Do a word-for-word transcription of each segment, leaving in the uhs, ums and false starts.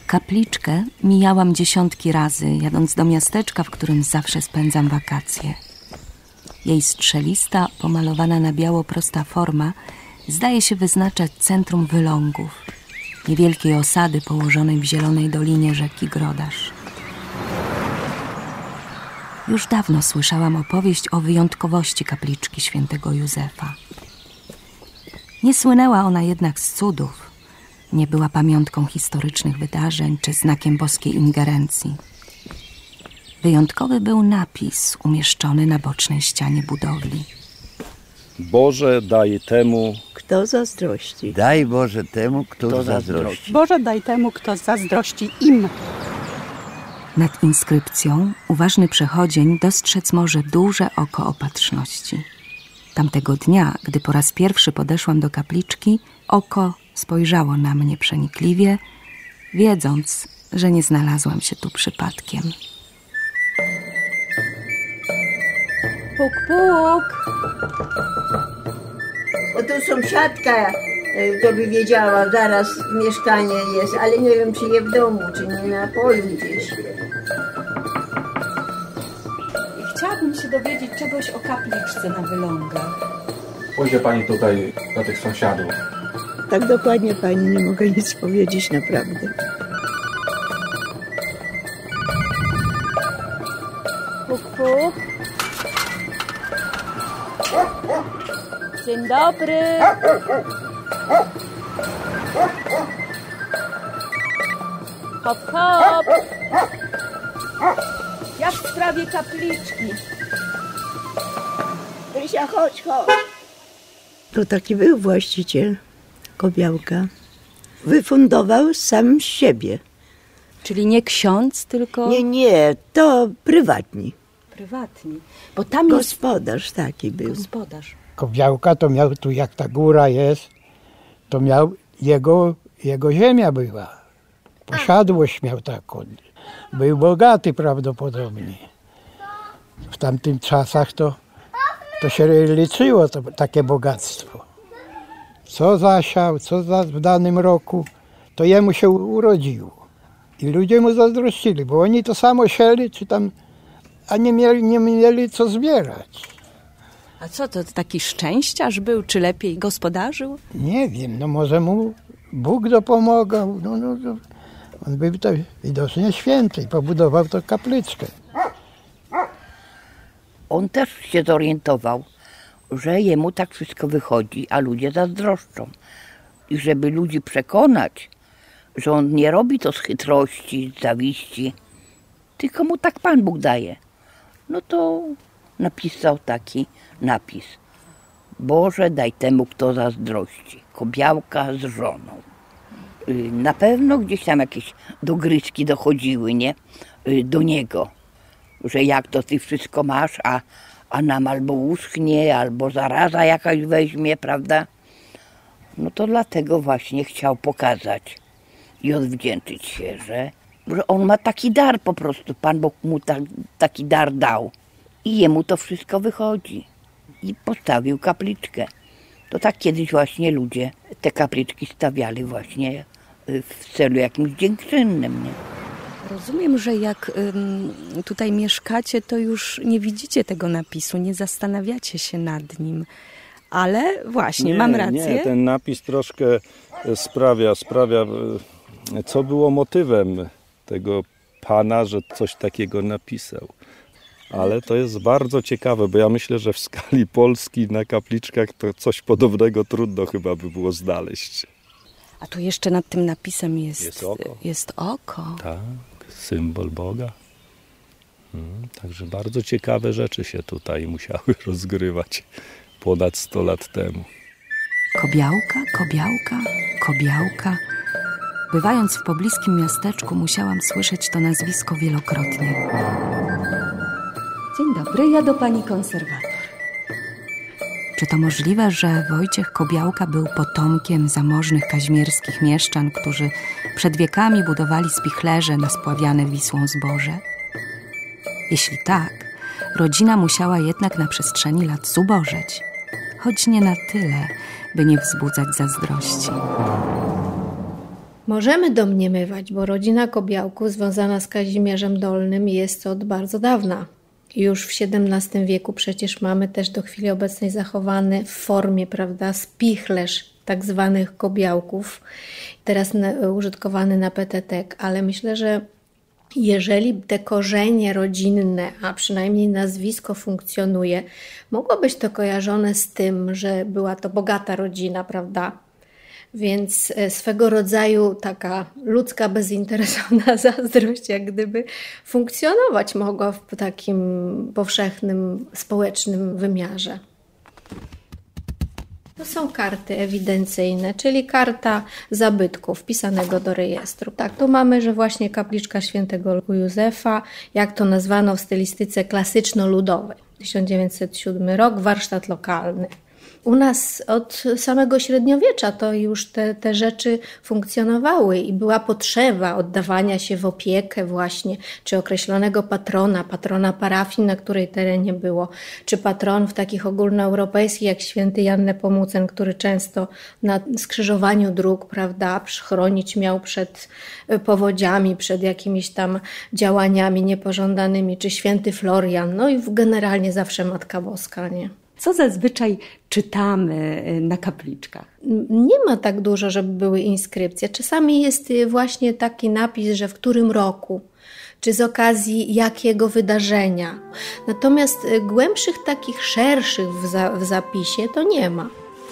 Kapliczkę mijałam dziesiątki razy, jadąc do miasteczka, w którym zawsze spędzam wakacje. Jej strzelista, pomalowana na biało prosta forma zdaje się wyznaczać centrum Wylągów, niewielkiej osady położonej w zielonej dolinie rzeki Grodaż. Już dawno słyszałam opowieść o wyjątkowości kapliczki świętego Józefa. Nie słynęła ona jednak z cudów, nie była pamiątką historycznych wydarzeń czy znakiem boskiej ingerencji. Wyjątkowy był napis umieszczony na bocznej ścianie budowli. Boże, daj temu, kto zazdrości. Daj Boże temu, kto, kto zazdrości. zazdrości. Boże, daj temu, kto zazdrości im. Nad inskrypcją uważny przechodzień dostrzec może duże oko opatrzności. Tamtego dnia, gdy po raz pierwszy podeszłam do kapliczki, oko spojrzało na mnie przenikliwie, wiedząc, że nie znalazłam się tu przypadkiem. Puk, puk. O, tu sąsiadka, to by wiedziała, zaraz mieszkanie jest, ale nie wiem, czy je w domu, czy nie na polu gdzieś. Chciałabym się dowiedzieć czegoś o kapliczce na Wylągach. Pójdzie pani tutaj do tych sąsiadów. Tak dokładnie pani nie mogę nic powiedzieć, naprawdę. Puk, puk. Dzień dobry. Hop, hop. Jak w sprawie kapliczki? Krysia, chodź, chodź. To taki był właściciel Kobiałka. Wyfundował sam z siebie. Czyli nie ksiądz, tylko Nie, nie, to prywatni. prywatni. Bo tam jest Gospodarz taki był. gospodarz. Kobiałka to miał tu, jak ta góra jest, to miał jego, jego ziemia była. Posiadłość miał taką. Był bogaty prawdopodobnie. W tamtych czasach to, to się liczyło to, takie bogactwo. Co zasiał, co za, w danym roku, to jemu się urodziło. I ludzie mu zazdrościli, bo oni to samo sieli, czy tam, a nie mieli, nie mieli co zbierać. A co to, taki szczęściarz był, czy lepiej gospodarzył? Nie wiem, no może mu Bóg dopomagał. No, no, no. On był to widocznie święty i pobudował to kapliczkę. On też się zorientował, że jemu tak wszystko wychodzi, a ludzie zazdroszczą. I żeby ludzi przekonać, że on nie robi to z chytrości, z zawiści, tylko mu tak Pan Bóg daje. No to napisał taki napis. Boże, daj temu, kto zazdrości. Kobiałka z żoną. Na pewno gdzieś tam jakieś dogrywki dochodziły, nie? Do niego. Że jak to ty wszystko masz, a, a nam albo uschnie, albo zaraza jakaś weźmie, prawda? No to dlatego właśnie chciał pokazać i odwdzięczyć się, że, że on ma taki dar po prostu. Pan Bóg mu ta, taki dar dał. I jemu to wszystko wychodzi. I postawił kapliczkę. To tak kiedyś właśnie ludzie te kapliczki stawiali właśnie w celu jakimś dziękczynnym, nie? Rozumiem, że jak ym, tutaj mieszkacie, to już nie widzicie tego napisu, nie zastanawiacie się nad nim. Ale właśnie, nie, mam rację. Nie, ten napis troszkę sprawia, sprawia, co było motywem tego pana, że coś takiego napisał. Ale to jest bardzo ciekawe, bo ja myślę, że w skali Polski na kapliczkach to coś podobnego trudno chyba by było znaleźć. A tu jeszcze nad tym napisem jest, Jest oko. Jest oko. Tak, symbol Boga. Hmm, także bardzo ciekawe rzeczy się tutaj musiały rozgrywać ponad sto lat temu. Kobiałka, Kobiałka, Kobiałka. Bywając w pobliskim miasteczku, musiałam słyszeć to nazwisko wielokrotnie. Dzień dobry, ja do pani konserwator. Czy to możliwe, że Wojciech Kobiałka był potomkiem zamożnych kaźmierskich mieszczan, którzy przed wiekami budowali spichlerze na spławiane Wisłą zboże? Jeśli tak, rodzina musiała jednak na przestrzeni lat zubożeć, choć nie na tyle, by nie wzbudzać zazdrości. Możemy domniemywać, bo rodzina Kobiałków związana z Kazimierzem Dolnym jest od bardzo dawna. Już w siedemnastym wieku przecież mamy też do chwili obecnej zachowany w formie, prawda, spichlerz tak zwanych Kobiałków, teraz na, użytkowany na petetek, ale myślę, że jeżeli te korzenie rodzinne, a przynajmniej nazwisko funkcjonuje, mogło być to kojarzone z tym, że była to bogata rodzina, prawda? Więc swego rodzaju taka ludzka, bezinteresowna zazdrość jak gdyby funkcjonować mogła w takim powszechnym, społecznym wymiarze. To są karty ewidencyjne, czyli karta zabytków wpisanego do rejestru. Tak, tu mamy, że właśnie kapliczka świętego Józefa, jak to nazwano w stylistyce klasyczno-ludowej. tysiąc dziewięćset siódmy rok, warsztat lokalny. U nas od samego średniowiecza to już te, te rzeczy funkcjonowały i była potrzeba oddawania się w opiekę właśnie, czy określonego patrona, patrona parafii, na której terenie było, czy patronów takich ogólnoeuropejskich jak święty Jan Nepomucen, który często na skrzyżowaniu dróg, prawda, chronić miał przed powodziami, przed jakimiś tam działaniami niepożądanymi, czy święty Florian, no i generalnie zawsze Matka Boska, nie? Co zazwyczaj czytamy na kapliczkach? Nie ma tak dużo, żeby były inskrypcje. Czasami jest właśnie taki napis, że w którym roku, czy z okazji jakiego wydarzenia. Natomiast głębszych, takich szerszych w, za, w zapisie to nie ma.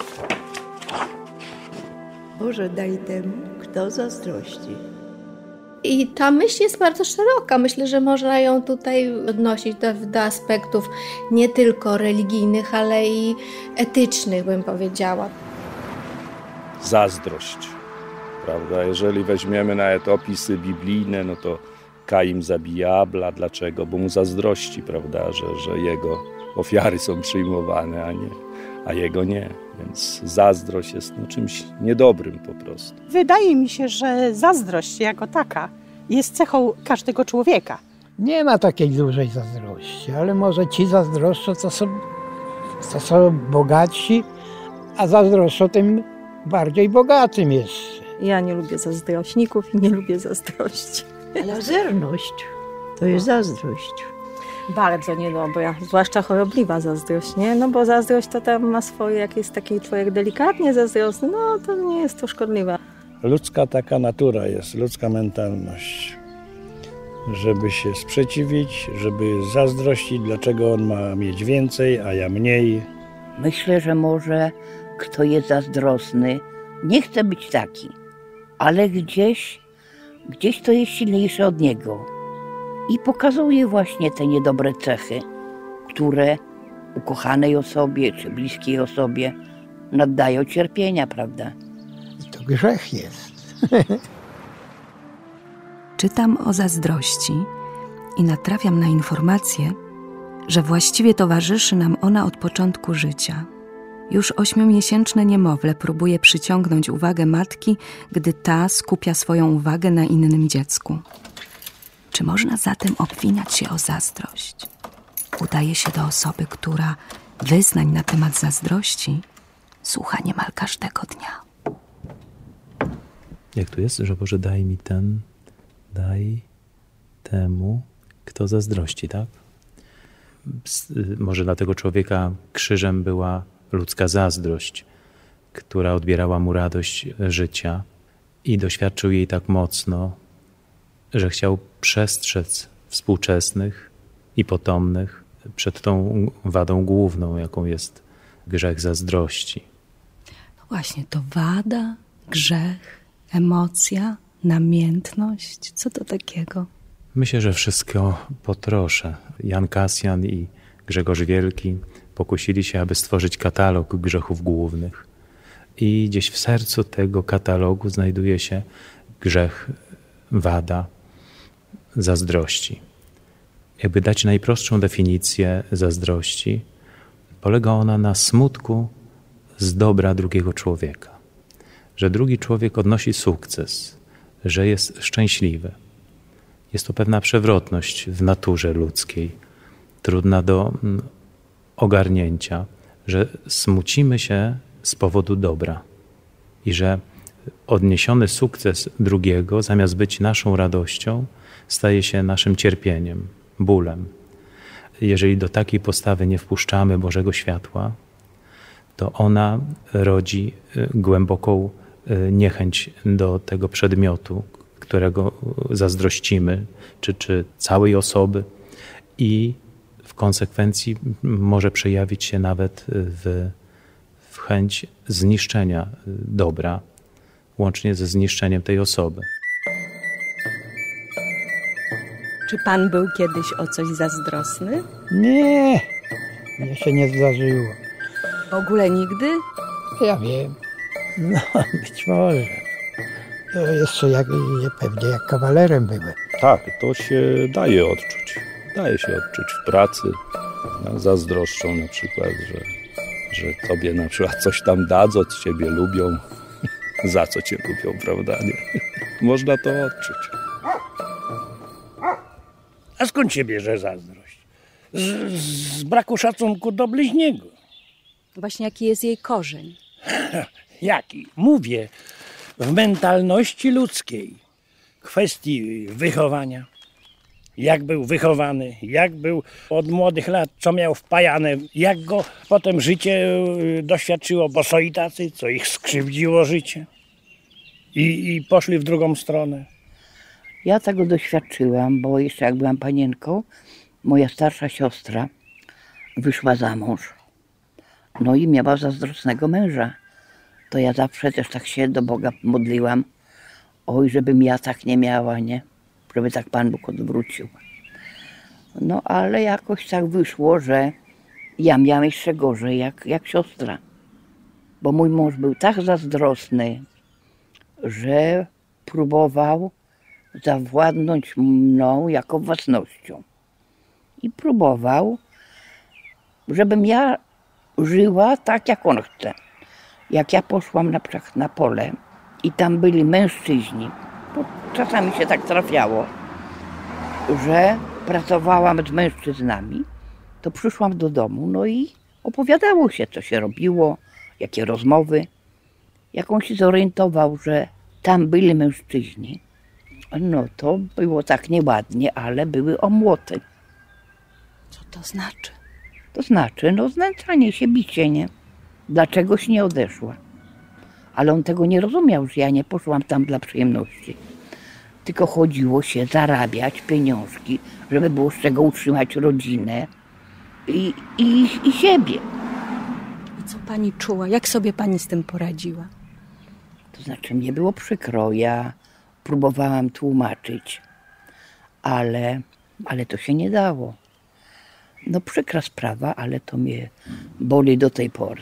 Boże, daj temu, kto zazdrości. I ta myśl jest bardzo szeroka. Myślę, że można ją tutaj odnosić do, do aspektów nie tylko religijnych, ale i etycznych, bym powiedziała. Zazdrość, prawda? Jeżeli weźmiemy nawet opisy biblijne, no to Kain zabija Abla. Dlaczego? Bo mu zazdrości, prawda? Że, że jego ofiary są przyjmowane, a, nie, a jego nie. Więc zazdrość jest no, czymś niedobrym po prostu. Wydaje mi się, że zazdrość jako taka jest cechą każdego człowieka. Nie ma takiej dużej zazdrości, ale może ci zazdroszczą, co są, co są bogatsi, a zazdroszczą tym bardziej bogatym jeszcze. Ja nie lubię zazdrośników i nie lubię zazdrości. Lazerność to jest zazdrość. Bardzo niedobra, zwłaszcza chorobliwa zazdrość, nie? No bo zazdrość to tam ma swoje, jak jest taki człowiek delikatnie zazdrosny, no to nie jest to szkodliwe. Ludzka taka natura jest, ludzka mentalność. Żeby się sprzeciwić, żeby zazdrościć, dlaczego on ma mieć więcej, a ja mniej. Myślę, że może kto jest zazdrosny, nie chce być taki, ale gdzieś, gdzieś to jest silniejsze od niego. I pokazuje właśnie te niedobre cechy, które ukochanej osobie czy bliskiej osobie nadają cierpienia, prawda? To grzech jest. Czytam o zazdrości i natrafiam na informację, że właściwie towarzyszy nam ona od początku życia. Już ośmiomiesięczne niemowlę próbuje przyciągnąć uwagę matki, gdy ta skupia swoją uwagę na innym dziecku. Czy można zatem obwiniać się o zazdrość? Udaje się do osoby, która wyznań na temat zazdrości słucha niemal każdego dnia. Jak tu jest, że Boże daj mi ten, daj temu, kto zazdrości, tak? Może dla tego człowieka krzyżem była ludzka zazdrość, która odbierała mu radość życia i doświadczył jej tak mocno, że chciał przestrzec współczesnych i potomnych przed tą wadą główną, jaką jest grzech zazdrości. No właśnie, to wada, grzech, emocja, namiętność. Co to takiego? Myślę, że wszystko po trosze. Jan Kasjan i Grzegorz Wielki pokusili się, aby stworzyć katalog grzechów głównych. I gdzieś w sercu tego katalogu znajduje się grzech, wada, zazdrości. Jakby dać najprostszą definicję zazdrości, polega ona na smutku z dobra drugiego człowieka. Że drugi człowiek odnosi sukces, że jest szczęśliwy. Jest to pewna przewrotność w naturze ludzkiej, trudna do ogarnięcia, że smucimy się z powodu dobra i że odniesiony sukces drugiego, zamiast być naszą radością, staje się naszym cierpieniem, bólem. Jeżeli do takiej postawy nie wpuszczamy Bożego światła, to ona rodzi głęboką niechęć do tego przedmiotu, którego zazdrościmy, czy, czy całej osoby, i w konsekwencji może przejawić się nawet w, w chęć zniszczenia dobra, łącznie ze zniszczeniem tej osoby. Czy pan był kiedyś o coś zazdrosny? Nie, mnie się nie zdarzyło. W ogóle nigdy? Ja wiem. No, być może. To jeszcze jak, pewnie jak kawalerem byłem. Tak, to się daje odczuć. Daje się odczuć w pracy. Zazdroszczą na przykład, że, że tobie na przykład coś tam dadzą, ciebie lubią. Za co cię lubią, prawda? Nie? Można to odczuć. A skąd się bierze zazdrość? Z, z braku szacunku do bliźniego. Właśnie jaki jest jej korzeń? Jaki? Mówię, w mentalności ludzkiej, kwestii wychowania. Jak był wychowany, jak był od młodych lat, co miał wpajane, jak go potem życie doświadczyło, bo są i tacy, co ich skrzywdziło życie i, i poszli w drugą stronę. Ja tego doświadczyłam, bo jeszcze jak byłam panienką, moja starsza siostra wyszła za mąż. No i miała zazdrosnego męża. To ja zawsze też tak się do Boga modliłam. Oj, żebym ja tak nie miała, nie? Żeby tak Pan Bóg odwrócił. No ale jakoś tak wyszło, że ja miałam jeszcze gorzej jak, jak siostra. Bo mój mąż był tak zazdrosny, że próbował zawładnąć mną jako własnością. I próbował, żebym ja żyła tak, jak on chce. Jak ja poszłam na przykład na pole i tam byli mężczyźni, bo czasami się tak trafiało, że pracowałam z mężczyznami, to przyszłam do domu, no i opowiadało się, co się robiło, jakie rozmowy. Jak on się zorientował, że tam byli mężczyźni, no to było tak nieładnie, ale były omłoty. Co to znaczy? To znaczy, no znęcanie się, bicie, nie? Dlaczegoś nie odeszła. Ale on tego nie rozumiał, że ja nie poszłam tam dla przyjemności. Tylko chodziło się zarabiać pieniążki, żeby było z czego utrzymać rodzinę i, i, i siebie. I co pani czuła? Jak sobie pani z tym poradziła? To znaczy, mnie było przykro, ja próbowałam tłumaczyć, ale, ale to się nie dało. No przykra sprawa, ale to mnie boli do tej pory.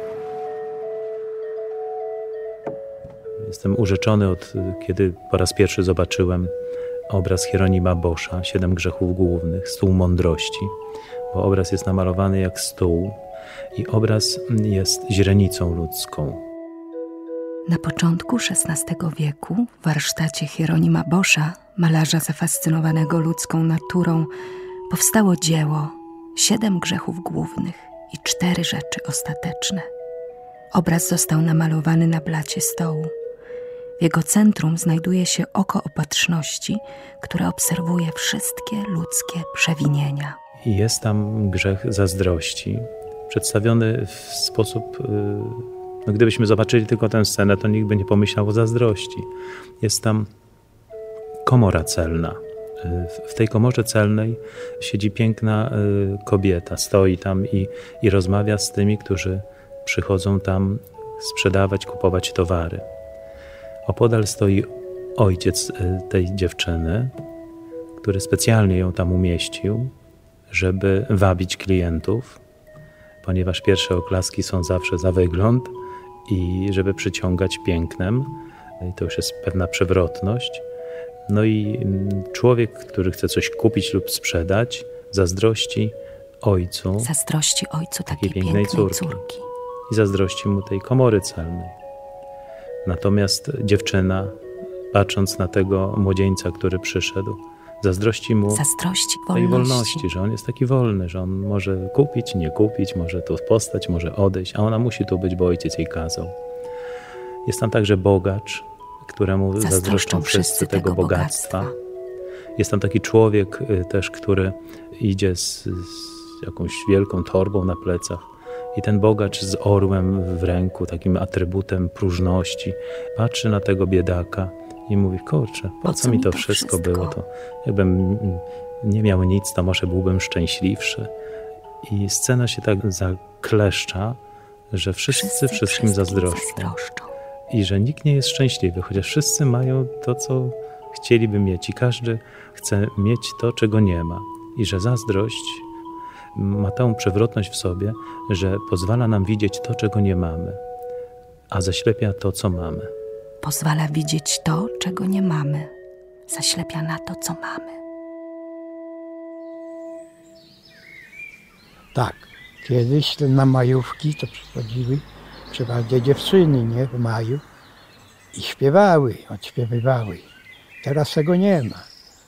Jestem urzeczony od kiedy po raz pierwszy zobaczyłem obraz Hieronima Boscha, Siedem grzechów głównych, Stół mądrości, bo obraz jest namalowany jak stół i obraz jest źrenicą ludzką. Na początku szesnastego wieku w warsztacie Hieronima Boscha, malarza zafascynowanego ludzką naturą, powstało dzieło Siedem grzechów głównych i cztery rzeczy ostateczne. Obraz został namalowany na blacie stołu. W jego centrum znajduje się oko opatrzności, które obserwuje wszystkie ludzkie przewinienia. I jest tam grzech zazdrości, przedstawiony w sposób... No gdybyśmy zobaczyli tylko tę scenę, to nikt by nie pomyślał o zazdrości. Jest tam komora celna. W tej komorze celnej siedzi piękna kobieta, stoi tam i, i rozmawia z tymi, którzy przychodzą tam sprzedawać, kupować towary. Opodal stoi ojciec tej dziewczyny, który specjalnie ją tam umieścił, żeby wabić klientów, ponieważ pierwsze oklaski są zawsze za wygląd i żeby przyciągać pięknem. I to już jest pewna przewrotność. No i człowiek, który chce coś kupić lub sprzedać, zazdrości ojcu, zazdrości ojcu takiej pięknej, pięknej córki. córki I zazdrości mu tej komory celnej. Natomiast dziewczyna, patrząc na tego młodzieńca, który przyszedł, zazdrości mu zazdrości tej wolności. wolności, że on jest taki wolny, że on może kupić, nie kupić, może tu postać, może odejść, a ona musi tu być, bo ojciec jej kazał. Jest tam także bogacz, któremu Zazdroszczą zazdroszczą wszyscy tego bogactwa. bogactwa. Jest tam taki człowiek też, który idzie z, z jakąś wielką torbą na plecach i ten bogacz z orłem w ręku, takim atrybutem próżności, patrzy na tego biedaka i mówi, kurczę, po, po co mi to, to wszystko, wszystko było? To jakbym nie miał nic, to może byłbym szczęśliwszy. I scena się tak zakleszcza, że wszyscy, wszyscy wszystkim zazdroszczą. zazdroszczą. I że nikt nie jest szczęśliwy, chociaż wszyscy mają to, co chcieliby mieć i każdy chce mieć to, czego nie ma. I że zazdrość ma tą przewrotność w sobie, że pozwala nam widzieć to, czego nie mamy, a zaślepia to, co mamy. Pozwala widzieć to, czego nie mamy, zaślepia na to, co mamy. Tak, kiedyś na majówki to przychodziły przeważnie dziewczyny, nie, w maju i śpiewały, odśpiewywały. Teraz tego nie ma.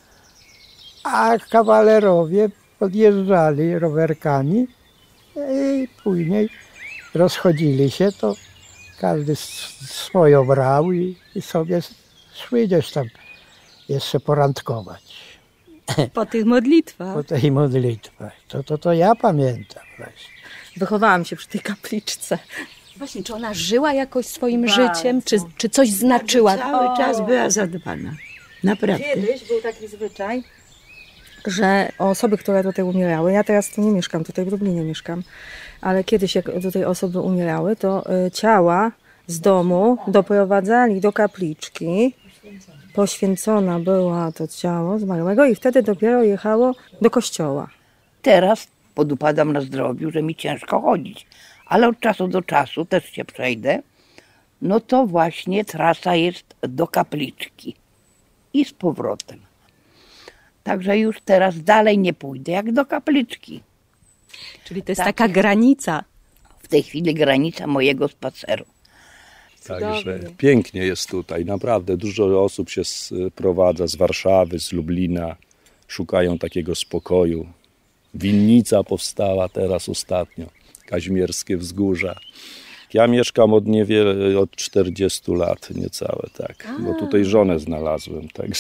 A kawalerowie podjeżdżali rowerkami i później rozchodzili się, to każdy swoje brał i, i sobie szły gdzieś tam jeszcze porandkować. Po tych modlitwach. Po tej modlitwach. To, to, to ja pamiętam właśnie. Wychowałam się przy tej kapliczce. Właśnie, czy ona żyła jakoś swoim Bardzo. życiem, czy, czy coś znaczyła? Cały o. czas była zadbana. Naprawdę. Kiedyś był taki zwyczaj, że osoby, które tutaj umierały, ja teraz tu nie mieszkam, tutaj w Lublinie mieszkam, ale kiedyś jak tutaj osoby umierały, to ciała z domu doprowadzali do kapliczki, poświęcona była to ciało zmarłego i wtedy dopiero jechało do kościoła. Teraz podupadam na zdrowiu, że mi ciężko chodzić, ale od czasu do czasu też się przejdę, no to właśnie trasa jest do kapliczki i z powrotem. Także już teraz dalej nie pójdę, jak do kapliczki. Czyli to jest tak, taka granica. W tej chwili granica mojego spaceru. Także pięknie jest tutaj, naprawdę dużo osób się sprowadza z Warszawy, z Lublina, szukają takiego spokoju. Winnica powstała teraz ostatnio, Kazimierskie Wzgórza. Ja mieszkam od niewiele, od czterdziestu lat niecałe, tak, A. bo tutaj żonę znalazłem, także...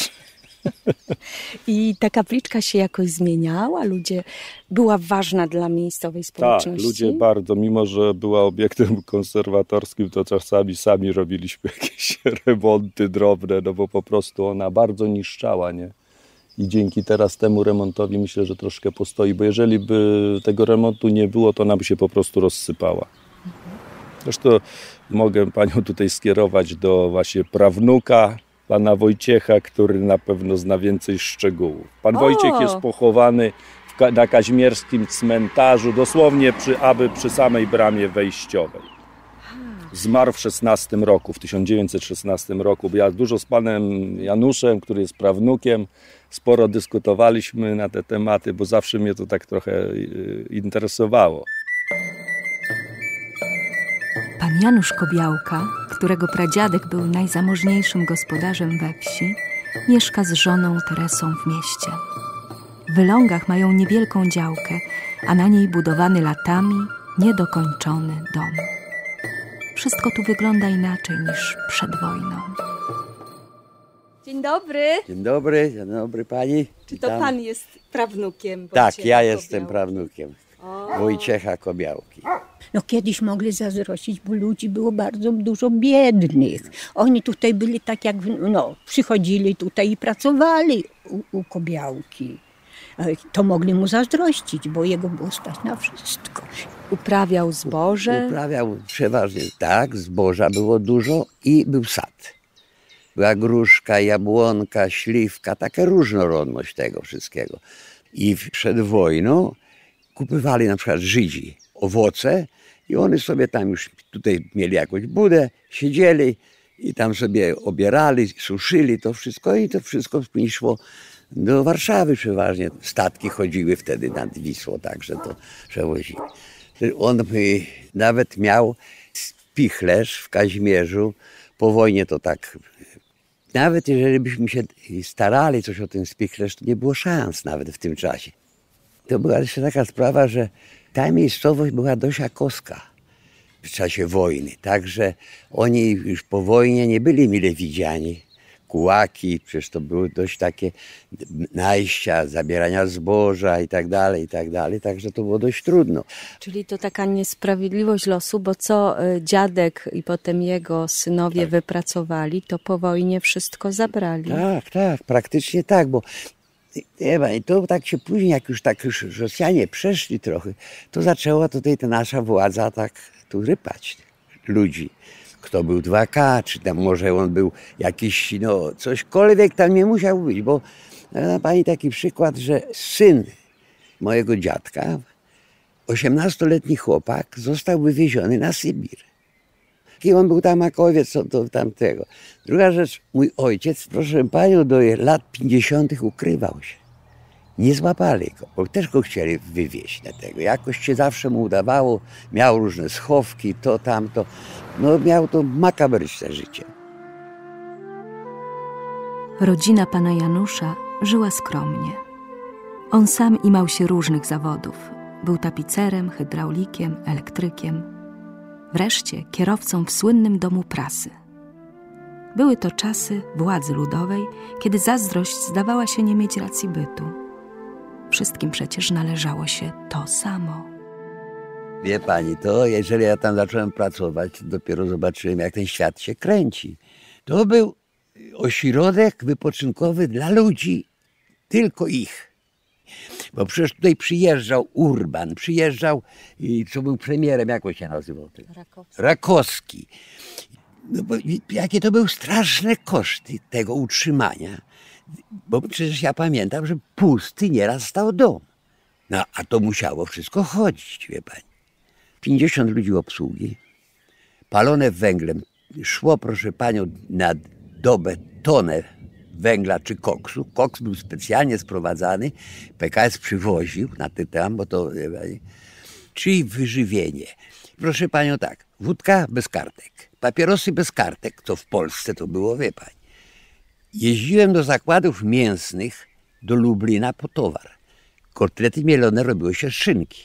I ta kapliczka się jakoś zmieniała? Ludzie, była ważna dla miejscowej społeczności? Tak, ludzie bardzo, mimo że była obiektem konserwatorskim, to czasami sami robiliśmy jakieś remonty drobne, no bo po prostu ona bardzo niszczała, nie? I dzięki teraz temu remontowi myślę, że troszkę postoi, bo jeżeli by tego remontu nie było, to ona by się po prostu rozsypała. Zresztą mogę panią tutaj skierować do właśnie prawnuka, pana Wojciecha, który na pewno zna więcej szczegółów. Pan o! Wojciech jest pochowany w, na kazimierskim cmentarzu, dosłownie przy, aby przy samej bramie wejściowej. Zmarł w szesnastym roku, w tysiąc dziewięćset szesnastym roku. Ja dużo z panem Januszem, który jest prawnukiem, sporo dyskutowaliśmy na te tematy, bo zawsze mnie to tak trochę interesowało. Pan Janusz Kobiałka, którego pradziadek był najzamożniejszym gospodarzem we wsi, mieszka z żoną Teresą w mieście. W Wylągach mają niewielką działkę, a na niej budowany latami, niedokończony dom. Wszystko tu wygląda inaczej niż przed wojną. Dzień dobry. Dzień dobry, dzień dobry pani. Czy to Witam. Pan jest prawnukiem Wojciecha Tak, ja jestem Kobiałki. prawnukiem o. Wojciecha Kobiałki. No kiedyś mogli zazdrościć, bo ludzi było bardzo dużo biednych. Oni tutaj byli tak jak, no, przychodzili tutaj i pracowali u, u Kobiałki. To mogli mu zazdrościć, bo jego było stać na wszystko. Uprawiał zboże? Uprawiał przeważnie, tak, zboża było dużo i był sad. Była gruszka, jabłonka, śliwka, taka różnorodność tego wszystkiego. I przed wojną kupywali na przykład Żydzi owoce i oni sobie tam już tutaj mieli jakąś budę, siedzieli i tam sobie obierali, suszyli to wszystko i to wszystko szło do Warszawy przeważnie. Statki chodziły wtedy nad Wisłą, także to przewozili. On nawet miał spichlerz w Kazimierzu, po wojnie to tak, nawet jeżeli byśmy się starali coś o ten spichlerz, to nie było szans nawet w tym czasie. To była jeszcze taka sprawa, że ta miejscowość była dość akowska. w czasie wojny. Także oni już po wojnie nie byli mile widziani. Kułaki, przecież to były dość takie najścia, zabierania zboża i tak dalej, i tak dalej. Także to było dość trudno. Czyli to taka niesprawiedliwość losu, bo co dziadek i potem jego synowie tak. wypracowali, to po wojnie wszystko zabrali. Tak, tak, praktycznie tak, bo i to tak się później, jak już tak już Rosjanie przeszli trochę, to zaczęła tutaj ta nasza władza tak tu rypać ludzi. Kto był dwa K, czy tam może on był jakiś, no cośkolwiek tam nie musiał być, bo ma pani taki przykład, że syn mojego dziadka, osiemnastoletni chłopak, został wywieziony na Sybir. I on był tamakowiec, co do tamtego. Druga rzecz, mój ojciec, proszę panią, do lat pięćdziesiątych ukrywał się. Nie złapali go, bo też go chcieli wywieźć na tego. Jakoś się zawsze mu udawało, miał różne schowki, to, tamto. No miał to makabryczne życie. Rodzina pana Janusza żyła skromnie. On sam imał się różnych zawodów. Był tapicerem, hydraulikiem, elektrykiem. Wreszcie kierowcą w słynnym domu prasy. Były to czasy władzy ludowej, kiedy zazdrość zdawała się nie mieć racji bytu. Wszystkim przecież należało się to samo. Wie pani, to jeżeli ja tam zacząłem pracować, dopiero zobaczyłem, jak ten świat się kręci. To był ośrodek wypoczynkowy dla ludzi, tylko ich. Bo przecież tutaj przyjeżdżał Urban, przyjeżdżał, i co był premierem, jak on się nazywał? Rakowski. Rakowski. No bo jakie to były straszne koszty tego utrzymania. Bo przecież ja pamiętam, że pusty nieraz stał dom. No a to musiało wszystko chodzić, wie pani. pięćdziesiąt ludzi obsługi, palone węglem. Szło, proszę panią, na dobę tonę węgla czy koksu. Koks był specjalnie sprowadzany, P K S przywoził na ty tam, bo to... Czyli wyżywienie. Proszę panią tak, wódka bez kartek, papierosy bez kartek, co w Polsce to było, wie pani. Jeździłem do zakładów mięsnych, do Lublina po towar. Kotlety mielone robiło się z szynki.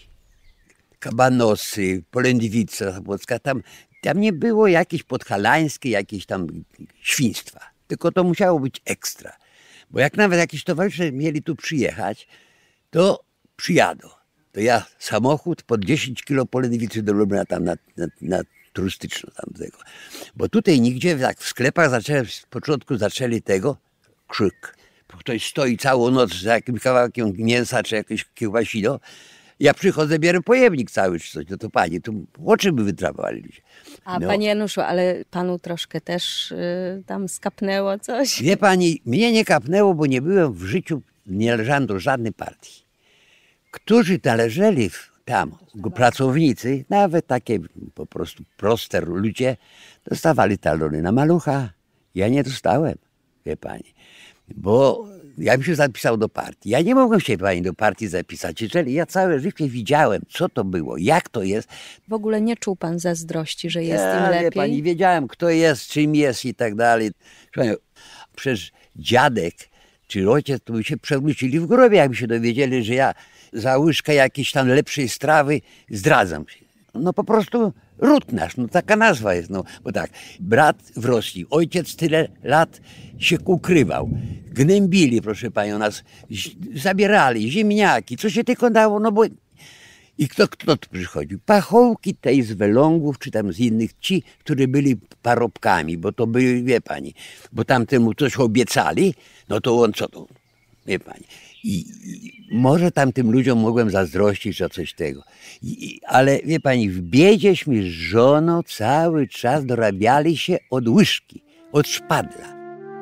Kabanosy, polędwica zapłocka, tam, tam nie było jakieś podhalańskie, jakieś tam świństwa. Tylko to musiało być ekstra. Bo jak nawet jakieś towarzysze mieli tu przyjechać, to przyjadą. To ja samochód po dziesięć kilo polędwicy do Lublina tam na, na, na turystyczną tam tego. Bo tutaj nigdzie, tak w sklepach zaczęli, z początku zaczęli tego krzyk. Ktoś stoi całą noc za jakimś kawałkiem mięsa czy jakieś kiełbasino. Ja przychodzę, bierę pojemnik cały czy coś. No to pani, to oczy by wytrapowali ludzie. A no. Panie Januszu, ale panu troszkę też y, tam skapnęło coś? Wie pani, mnie nie kapnęło, bo nie byłem w życiu, nie należałem do żadnej partii. Którzy należeli tam, pracownicy, nawet takie po prostu proste ludzie, dostawali talony na malucha. Ja nie dostałem, wie pani, bo ja bym się zapisał do partii. Ja nie mogłem się pani do partii zapisać, jeżeli ja całe życie widziałem, co to było, jak to jest. W ogóle nie czuł pan zazdrości, że jest ja, im lepiej? Wie pani, wiedziałem, kto jest, czym jest i tak dalej. Przecież dziadek czy ojciec to by się przewrócili w grobie, jakby się dowiedzieli, że ja za łyżkę jakiejś tam lepszej strawy zdradzam się. No po prostu ród nasz, no taka nazwa jest, no bo tak, brat w Rosji, ojciec tyle lat się ukrywał, gnębili, proszę panią, nas zabierali, ziemniaki, co się tylko dało, no bo i kto, kto tu przychodził? Pachołki tej z Welągów, czy tam z innych, ci, którzy byli parobkami, bo to były, wie pani, bo tamtemu coś obiecali, no to on co to, wie pani. I, i może tamtym ludziom mogłem zazdrościć o coś tego. I, i, ale wie pani, w biedzieśmy z żoną cały czas dorabiali się od łyżki, od szpadla.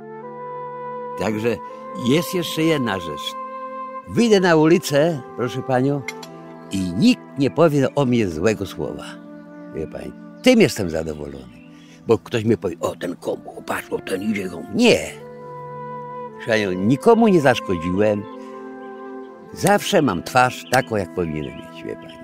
Także jest jeszcze jedna rzecz. Wyjdę na ulicę, proszę panią, i nikt nie powie o mnie złego słowa. Wie pani, tym jestem zadowolony. Bo ktoś mi powie, o ten komu, patrz, o ten idzie komu. Nie. Panią, nikomu nie zaszkodziłem. Zawsze mam twarz taką, jak powinienem mieć, wie pani.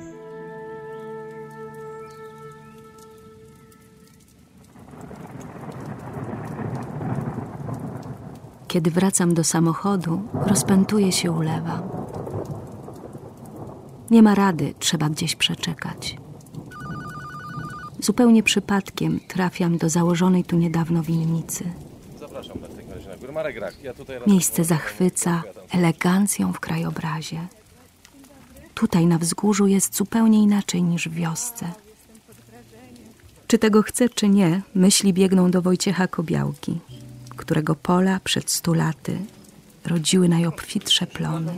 Kiedy wracam do samochodu, rozpętuje się ulewa. Nie ma rady, trzeba gdzieś przeczekać. Zupełnie przypadkiem trafiam do założonej tu niedawno winnicy. Zapraszam na takim razie na górę. Marek Rak, ja tutaj Miejsce zachwyca elegancją w krajobrazie. Tutaj na wzgórzu jest zupełnie inaczej niż w wiosce. Czy tego chce, czy nie, myśli biegną do Wojciecha Kobiałki, którego pola przed stu laty rodziły najobfitsze plony.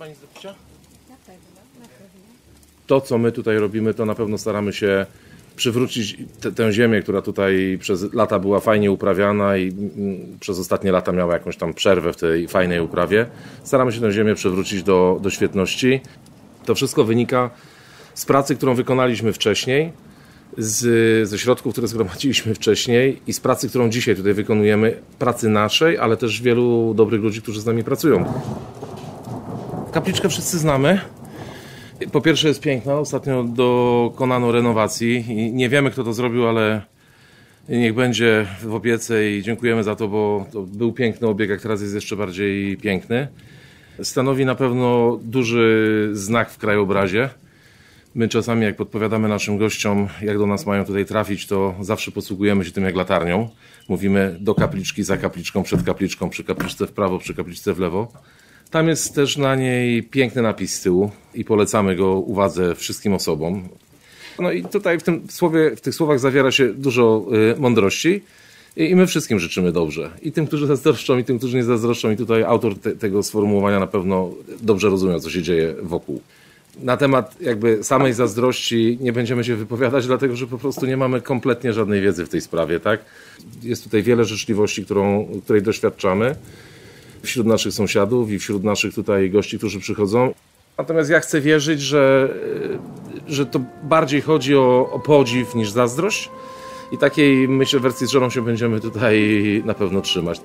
To, co my tutaj robimy, to na pewno staramy się przywrócić te, tę ziemię, która tutaj przez lata była fajnie uprawiana i mm, przez ostatnie lata miała jakąś tam przerwę w tej fajnej uprawie. Staramy się tę ziemię przywrócić do, do świetności. To wszystko wynika z pracy, którą wykonaliśmy wcześniej, z, ze środków, które zgromadziliśmy wcześniej i z pracy, którą dzisiaj tutaj wykonujemy, pracy naszej, ale też wielu dobrych ludzi, którzy z nami pracują. Kapliczkę wszyscy znamy. Po pierwsze jest piękna, ostatnio dokonano renowacji i nie wiemy, kto to zrobił, ale niech będzie w opiece i dziękujemy za to, bo to był piękny obieg, jak teraz jest jeszcze bardziej piękny. Stanowi na pewno duży znak w krajobrazie. My czasami, jak podpowiadamy naszym gościom, jak do nas mają tutaj trafić, to zawsze posługujemy się tym jak latarnią. Mówimy do kapliczki, za kapliczką, przed kapliczką, przy kapliczce w prawo, przy kapliczce w lewo. Tam jest też na niej piękny napis z tyłu i polecamy go uwadze wszystkim osobom. No i tutaj w tym słowie, w tych słowach zawiera się dużo y, mądrości i, i my wszystkim życzymy dobrze. I tym, którzy zazdroszczą, i tym, którzy nie zazdroszczą. I tutaj autor te, tego sformułowania na pewno dobrze rozumie, co się dzieje wokół. Na temat jakby samej zazdrości nie będziemy się wypowiadać, dlatego że po prostu nie mamy kompletnie żadnej wiedzy w tej sprawie, tak? Jest tutaj wiele życzliwości, którą, której doświadczamy wśród naszych sąsiadów i wśród naszych tutaj gości, którzy przychodzą. Natomiast ja chcę wierzyć, że, że to bardziej chodzi o, o podziw niż zazdrość i takiej, myślę, wersji z żoną się będziemy tutaj na pewno trzymać.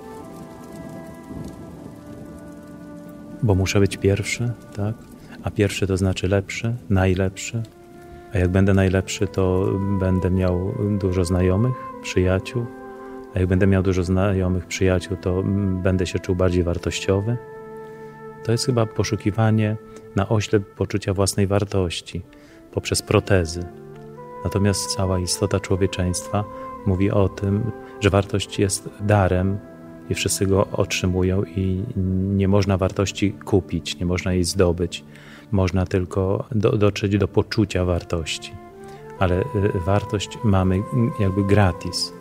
Bo muszę być pierwszy, tak? A pierwszy to znaczy lepszy, najlepszy. A jak będę najlepszy, to będę miał dużo znajomych, przyjaciół. A jak będę miał dużo znajomych, przyjaciół, to będę się czuł bardziej wartościowy. To jest chyba poszukiwanie na oślep poczucia własnej wartości poprzez protezy. Natomiast cała istota człowieczeństwa mówi o tym, że wartość jest darem i wszyscy go otrzymują i nie można wartości kupić, nie można jej zdobyć. Można tylko do, dotrzeć do poczucia wartości. Ale y, wartość mamy jakby gratis.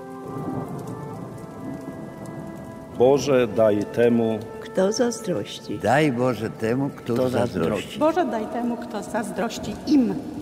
Boże, daj temu, kto zazdrości. Daj Boże temu, kto, kto zazdrości. Boże, daj temu, kto zazdrości im.